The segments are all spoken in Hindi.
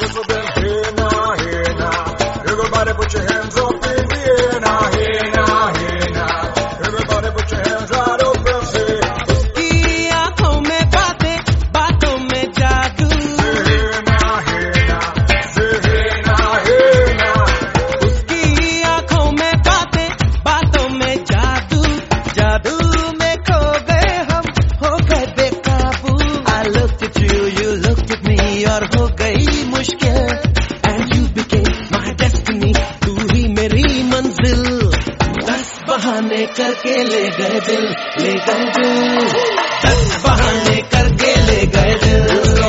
just been here now, here now. Everybody put your hands up in the air now, here now, here now. Everybody put your hands right up and say. उसकी आंखों में बातें, बातों में जादू. Here now, here now. Here now, here now. उसकी आंखों में बातें, बातों में जादू. जादू में खो गए हम, हो गए बेकाबू. I looked at you, you looked at me, और हो गई मुश्किल. And you became my destiny, तू ही मेरी मंजिल. 10 बहाने करके ले गए दिल, ले गए दिल. 10 बहाने करके ले गए दिल.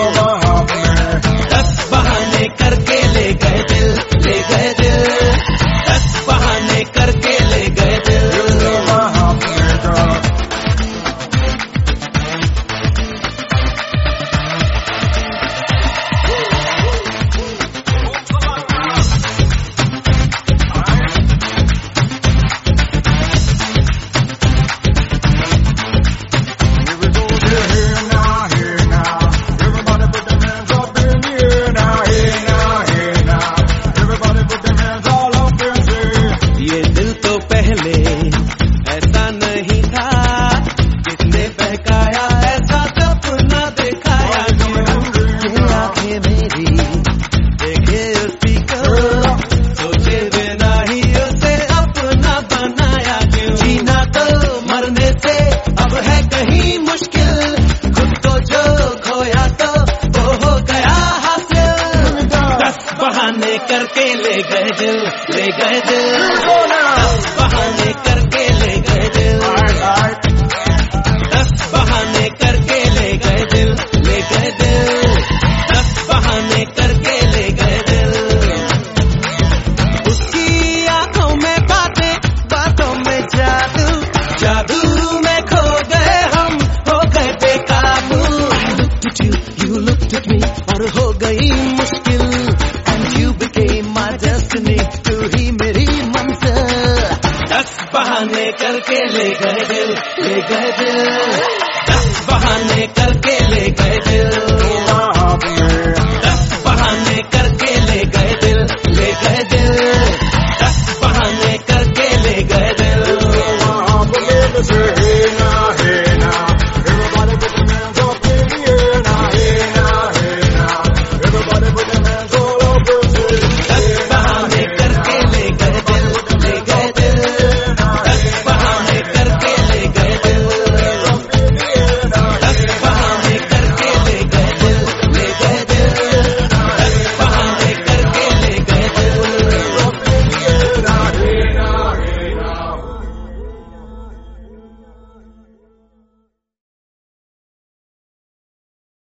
10 बहाने करके ले गए दिल, ले गए दिल. 10 बहाने करके ले गए दिल. ये दिल तो पहले ऐसा नहीं था, किसने बहकाया ऐसा सपना दिखाया. ये आंखें मेरी देखे उसी को, सोचे बिना ही उसे अपना बनाया. क्यों जीना तो मरने से अब है कहीं मुश्किल. खुद को जो खोया तो वो हो गया हासिल. 10 बहाने करके ले गए दिल, ले गए दिल. 10 बहाने करके ले गए दिल. 10 बहाने करके ले गए दिल, ले गए दिल. 10 बहाने करके ले गए दिल. उसकी आंखों में बातें, बातों में जादू. जादू में खो गए हम, हो गए बेकाबू. I looked at you, you looked at me, और हो गई मुश्किल. And you became my destiny, तू ही मेरी मंजिल. 10 बहाने करके ले गए दिल, ले गए दिल. 10 बहाने करके ले गए दिल.